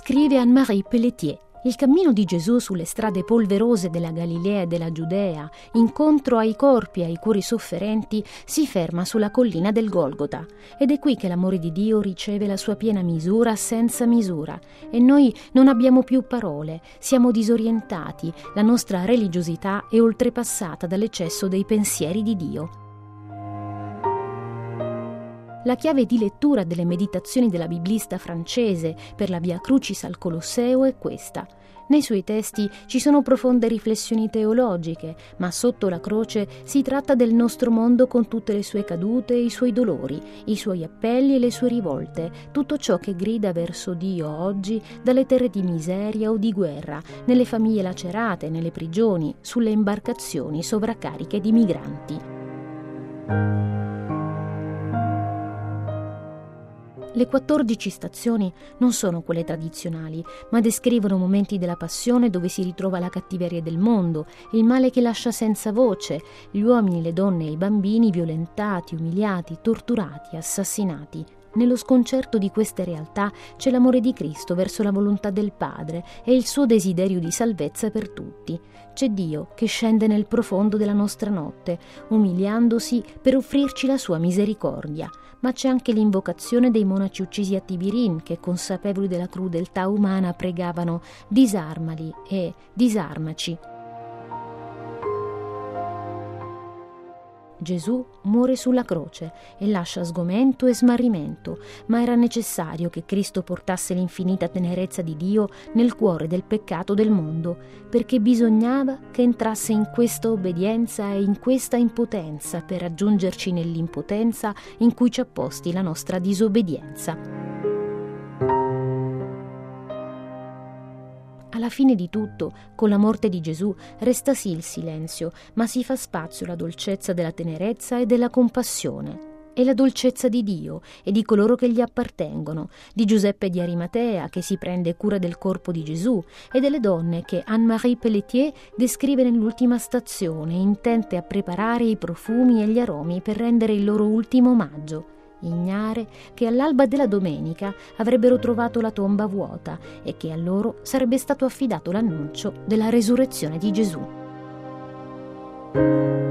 scrive Anne-Marie Pelletier. Il cammino di Gesù sulle strade polverose della Galilea e della Giudea, incontro ai corpi e ai cuori sofferenti, si ferma sulla collina del Golgota. Ed è qui che l'amore di Dio riceve la sua piena misura senza misura. E noi non abbiamo più parole, siamo disorientati, la nostra religiosità è oltrepassata dall'eccesso dei pensieri di Dio. La chiave di lettura delle meditazioni della biblista francese per la Via Crucis al Colosseo è questa. Nei suoi testi ci sono profonde riflessioni teologiche, ma sotto la croce si tratta del nostro mondo con tutte le sue cadute e i suoi dolori, i suoi appelli e le sue rivolte, tutto ciò che grida verso Dio oggi dalle terre di miseria o di guerra, nelle famiglie lacerate, nelle prigioni, sulle imbarcazioni sovraccariche di migranti. Le 14 stazioni non sono quelle tradizionali, ma descrivono momenti della passione dove si ritrova la cattiveria del mondo, il male che lascia senza voce, gli uomini, le donne e i bambini violentati, umiliati, torturati, assassinati. Nello sconcerto di queste realtà c'è l'amore di Cristo verso la volontà del Padre e il suo desiderio di salvezza per tutti. C'è Dio che scende nel profondo della nostra notte, umiliandosi per offrirci la sua misericordia. Ma c'è anche l'invocazione dei monaci uccisi a Tibirin che, consapevoli della crudeltà umana, pregavano «Disarmali» e «Disarmaci». Gesù muore sulla croce e lascia sgomento e smarrimento, ma era necessario che Cristo portasse l'infinita tenerezza di Dio nel cuore del peccato del mondo, perché bisognava che entrasse in questa obbedienza e in questa impotenza per raggiungerci nell'impotenza in cui ci ha posti la nostra disobbedienza. Alla fine di tutto, con la morte di Gesù, resta sì il silenzio, ma si fa spazio alla dolcezza della tenerezza e della compassione. È la dolcezza di Dio e di coloro che gli appartengono, di Giuseppe di Arimatea che si prende cura del corpo di Gesù e delle donne che Anne-Marie Pelletier descrive nell'ultima stazione, intente a preparare i profumi e gli aromi per rendere il loro ultimo omaggio. Ignare che all'alba della domenica avrebbero trovato la tomba vuota e che a loro sarebbe stato affidato l'annuncio della resurrezione di Gesù.